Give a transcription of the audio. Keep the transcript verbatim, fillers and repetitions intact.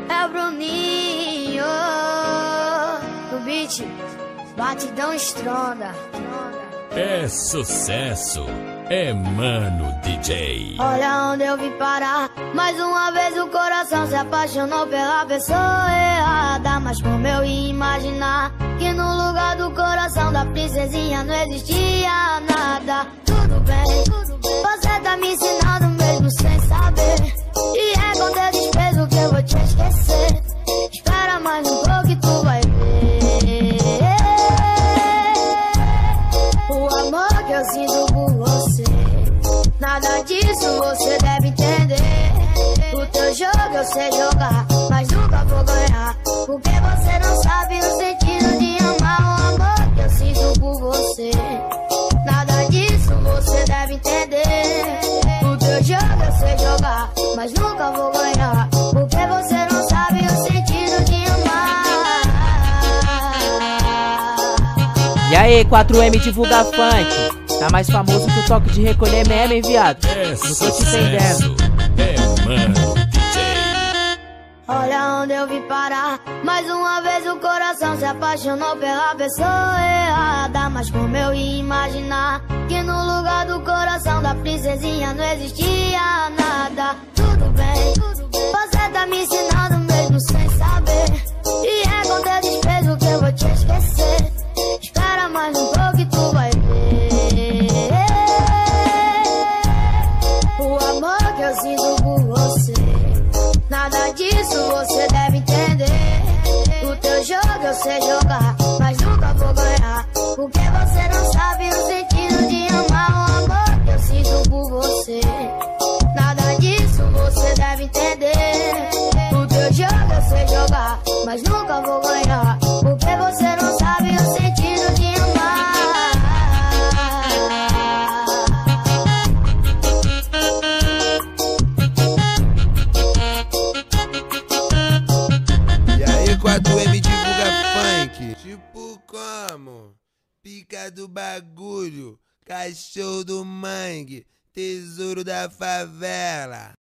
é o Bruninho. No beat, batidão estronda. É sucesso, é Mano D J. Olha onde eu vim parar. Mais uma vez o coração se apaixonou pela pessoa errada. Mas como eu ia imaginar que no lugar do coração da princesinha não existia nada. Tudo bem, você tá me ensinando mesmo sem saber. E é com teu desprezo que eu vou te esquecer. Espera mais um pouco e tu vai ver o amor que eu sinto por você. Nada disso você deve entender. O teu jogo eu sei jogar, mas nunca vou ganhar. Porque você não sabe o sentido de amar. O amor que eu sinto por você. Nada disso você deve entender. O teu jogo eu sei jogar, mas nunca vou ganhar. Porque você não sabe o sentido de amar. E aí, quatro M divulga funk. Tá mais famoso que o toque de recolher meme, hein, viado? É Não tô te sucesso, entendendo. é Mano D J. Olha onde eu vim parar. Mais uma vez o coração se apaixonou pela pessoa errada. Mas como eu ia imaginar que no lugar do coração da princesinha não existia nada. Tudo bem, você tá me ensinando mesmo sem saber. E é com teu desprezo que eu vou te esquecer. Espera mais um pouco e tu vai ver o amor que eu sinto por você. Nada disso você deve entender. O teu jogo eu sei jogar, mas nunca vou ganhar. Porque você não sabe o sentido de amar. O amor que eu sinto por você. Nada disso você deve entender. O teu jogo eu sei jogar, mas nunca vou ganhar. Porque você não sabe o sentido de amar. quatro M divulga funk. Tipo como? Pica do bagulho, cachorro do mangue, tesouro da favela.